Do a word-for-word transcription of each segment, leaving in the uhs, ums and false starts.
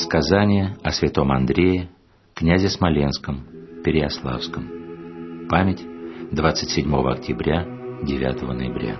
Сказание о святом Андрее, князе Смоленском, Переяславском. Память двадцать седьмого октября, девятого ноября.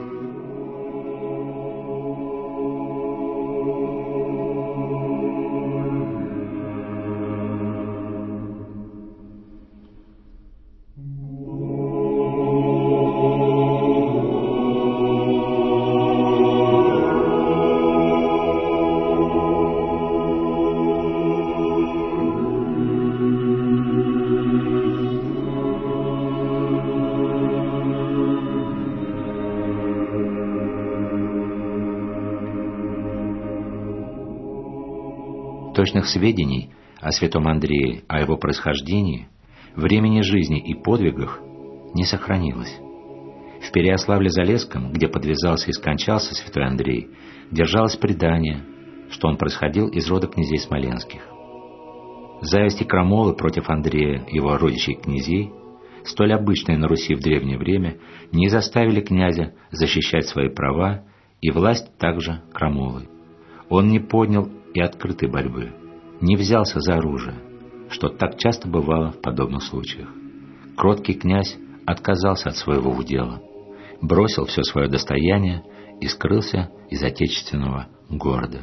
Точных сведений о святом Андрее, о его происхождении, времени жизни и подвигах не сохранилось. В Переяславле-Залесском, где подвязался и скончался святой Андрей, держалось предание, что он происходил из рода князей смоленских. Зависть и крамолы против Андрея и его родичей-князей, столь обычные на Руси в древнее время, не заставили князя защищать свои права и власть также крамолы. Он не поднял и открытой борьбы, не взялся за оружие, что так часто бывало в подобных случаях. Кроткий князь отказался от своего удела, бросил все свое достояние и скрылся из отечественного города.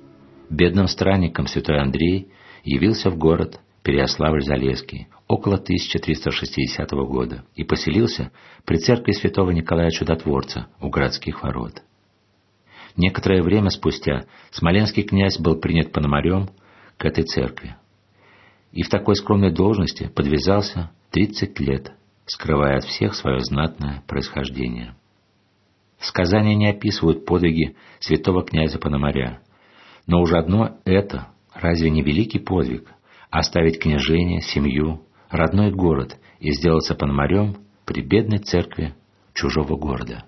Бедным странником святой Андрей явился в город Переяславль-Залесский около тысяча триста шестидесятого года и поселился при церкви святого Николая Чудотворца у городских ворот. Некоторое время спустя смоленский князь был принят Пономарем к этой церкви и в такой скромной должности подвязался тридцать лет, скрывая от всех свое знатное происхождение. Сказания не описывают подвиги святого князя Пономаря, но уже одно это разве не великий подвиг — оставить княжение, семью, родной город и сделаться Пономарем при бедной церкви чужого города?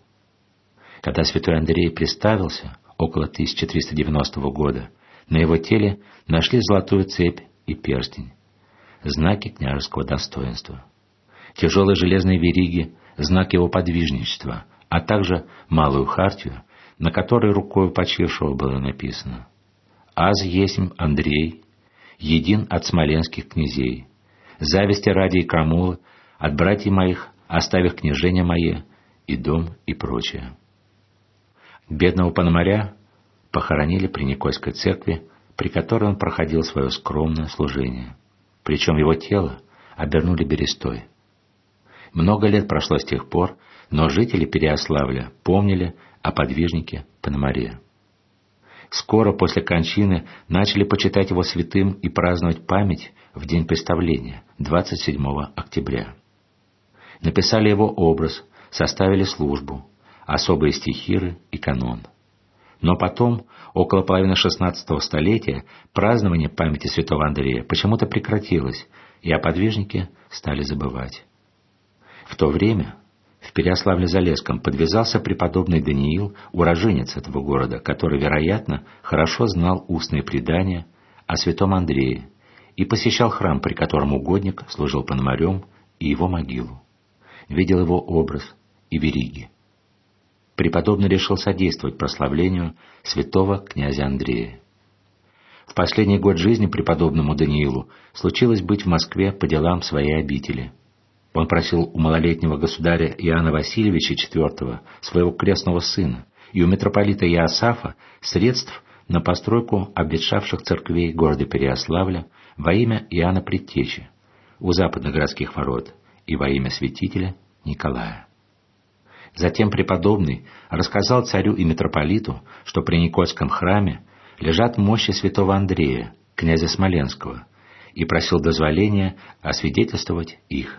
Когда святой Андрей представился около тысяча триста девяностого года, на его теле нашли золотую цепь и перстень, знаки княжеского достоинства, тяжелые железные вериги, знак его подвижничества, а также малую хартию, на которой рукою почившего было написано: «Аз есмь Андрей, един от смоленских князей, зависти ради и крамолы от братьев моих, оставив княжение мое и дом и прочее». Бедного Пономаря похоронили при Никольской церкви, при которой он проходил свое скромное служение. Причем его тело обернули берестой. Много лет прошло с тех пор, но жители Переяславля помнили о подвижнике Пономаре. Скоро после кончины начали почитать его святым и праздновать память в день представления, двадцать седьмого октября. Написали его образ, составили службу, особые стихиры и канон. Но потом, около половины шестнадцатого столетия, празднование памяти святого Андрея почему-то прекратилось, и о подвижнике стали забывать. В то время в Переяславле-Залесском подвязался преподобный Даниил, уроженец этого города, который, вероятно, хорошо знал устные предания о святом Андрее и посещал храм, при котором угодник служил Пономарем, и его могилу. Видел его образ и вериги. Преподобный решил содействовать прославлению святого князя Андрея. В последний год жизни преподобному Даниилу случилось быть в Москве по делам своей обители. Он просил у малолетнего государя Иоанна Васильевича четвёртого, своего крестного сына, и у митрополита Иосафа средств на постройку обветшавших церквей города Переяславля во имя Иоанна Предтечи у западных городских ворот и во имя святителя Николая. Затем преподобный рассказал царю и митрополиту, что при Никольском храме лежат мощи святого Андрея, князя Смоленского, и просил дозволения освидетельствовать их.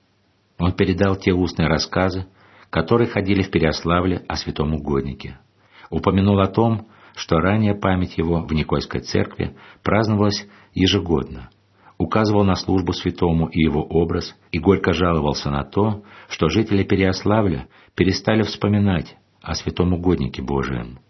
Он передал те устные рассказы, которые ходили в Переяславле о святом угоднике. Упомянул о том, что ранее память его в Никольской церкви праздновалась ежегодно, указывал на службу святому и его образ, и горько жаловался на то, что жители Переяславля перестали вспоминать о святом угоднике Божием.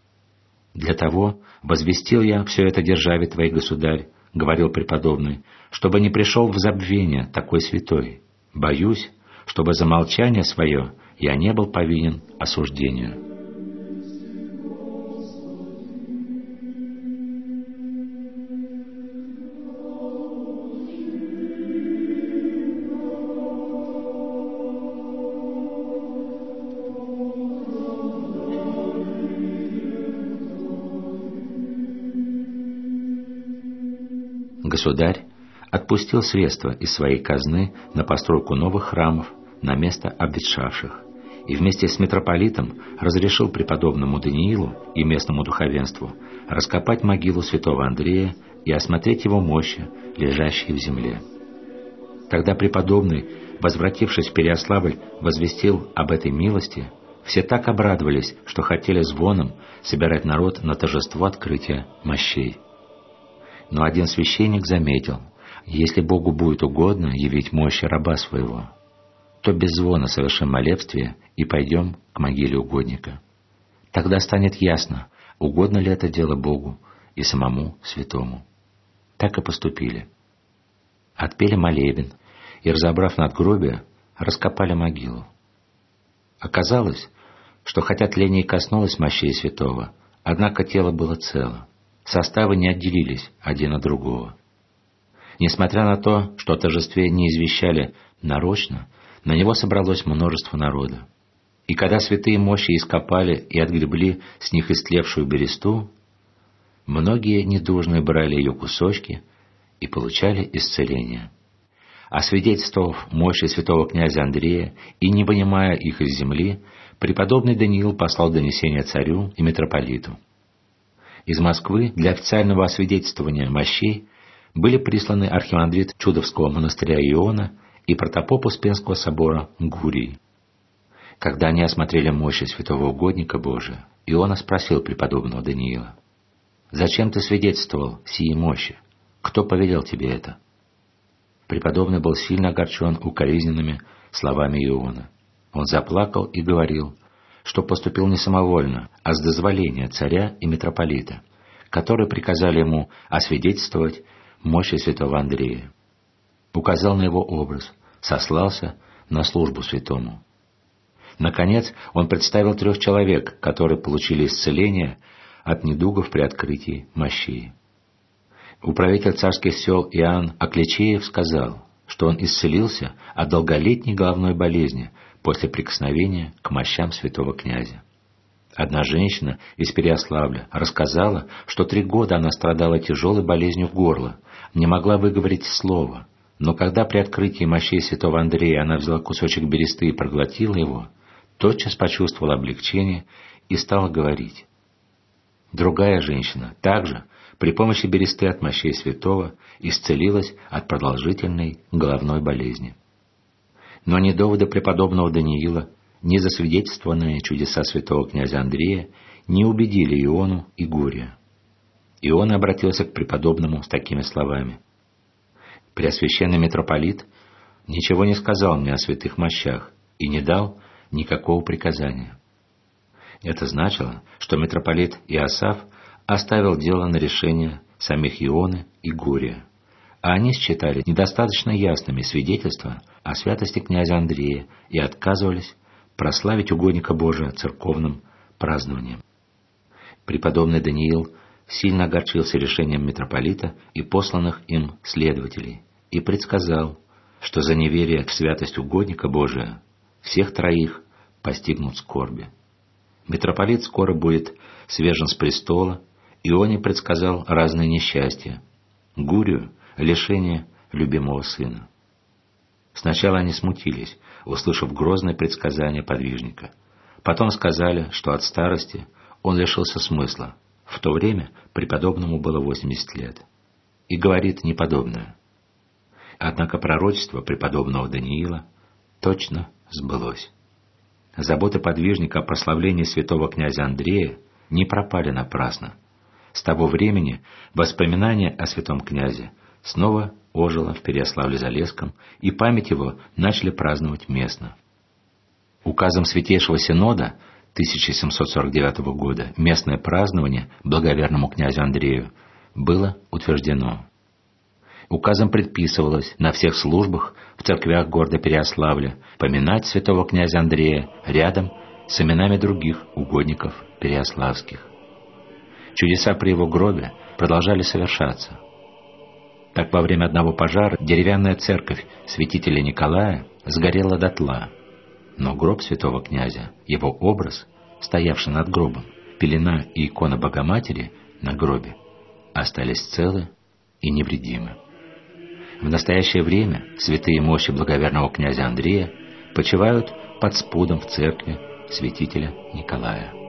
«Для того возвестил я все это державе твоей, государь, — говорил преподобный, — чтобы не пришел в забвение такой святой. Боюсь, чтобы за молчание свое я не был повинен осуждению». Государь отпустил средства из своей казны на постройку новых храмов на место обветшавших, и вместе с митрополитом разрешил преподобному Даниилу и местному духовенству раскопать могилу святого Андрея и осмотреть его мощи, лежащие в земле. Тогда преподобный, возвратившись в Переяславль, возвестил об этой милости. Все так обрадовались, что хотели звоном собирать народ на торжество открытия мощей. Но один священник заметил: если Богу будет угодно явить мощи раба своего, то без звона совершим молебствие и пойдем к могиле угодника. Тогда станет ясно, угодно ли это дело Богу и самому святому. Так и поступили. Отпели молебен и, разобрав надгробие, раскопали могилу. Оказалось, что хотя тление и коснулось мощей святого, однако тело было цело, составы не отделились один от другого. Несмотря на то, что о торжестве не извещали нарочно, на него собралось множество народа. И когда святые мощи ископали и отгребли с них истлевшую бересту, многие недужные брали ее кусочки и получали исцеление. Освидетельствовав мощи святого князя Андрея и не вынимая их из земли, преподобный Даниил послал донесение царю и митрополиту. Из Москвы для официального освидетельствования мощей были присланы архимандрит Чудовского монастыря Иона и протопоп Успенского собора Гурий. Когда они осмотрели мощи святого угодника Божия, Иона спросил преподобного Даниила: «Зачем ты свидетельствовал сии мощи? Кто повелел тебе это?» Преподобный был сильно огорчен укоризненными словами Иона. Он заплакал и говорил, что поступил не самовольно, а с дозволения царя и митрополита, которые приказали ему освидетельствовать мощи святого Андрея. Указал на его образ, сослался на службу святому. Наконец, он представил трех человек, которые получили исцеление от недугов при открытии мощей. Управитель царских сел Иоанн Окличеев сказал, что он исцелился от долголетней головной болезни после прикосновения к мощам святого князя. Одна женщина из Переяславля рассказала, что три года она страдала тяжелой болезнью в горло, не могла выговорить слова, но когда при открытии мощей святого Андрея она взяла кусочек бересты и проглотила его, тотчас почувствовала облегчение и стала говорить. Другая женщина также при помощи бересты от мощей святого исцелилась от продолжительной головной болезни. Но ни доводы преподобного Даниила, ни засвидетельствованные чудеса святого князя Андрея не убедили Иону и Гурия. Ион обратился к преподобному с такими словами: «Преосвященный митрополит ничего не сказал мне о святых мощах и не дал никакого приказания». Это значило, что митрополит Иосаф оставил дело на решение самих Ионы и Гурия, а они считали недостаточно ясными свидетельства о святости князя Андрея и отказывались прославить угодника Божия церковным празднованием. Преподобный Даниил сильно огорчился решением митрополита и посланных им следователей и предсказал, что за неверие в святость угодника Божия всех троих постигнут скорби. Митрополит скоро будет свержен с престола, Ионе предсказал разные несчастья, Гурию — лишение любимого сына. Сначала они смутились, услышав грозное предсказание подвижника. Потом сказали, что от старости он лишился смысла. В то время преподобному было восемьдесят лет. И говорит неподобное. Однако пророчество преподобного Даниила точно сбылось. Заботы подвижника о прославлении святого князя Андрея не пропали напрасно. С того времени воспоминание о святом князе снова ожило в Переяславле-Залесском, и память его начали праздновать местно. Указом Святейшего Синода тысяча семьсот сорок девятого года местное празднование благоверному князю Андрею было утверждено. Указом предписывалось на всех службах в церквях города Переяславля поминать святого князя Андрея рядом с именами других угодников переяславских. Чудеса при его гробе продолжали совершаться. Так, во время одного пожара деревянная церковь святителя Николая сгорела дотла, но гроб святого князя, его образ, стоявший над гробом, пелена и икона Богоматери на гробе остались целы и невредимы. В настоящее время святые мощи благоверного князя Андрея почивают под спудом в церкви святителя Николая.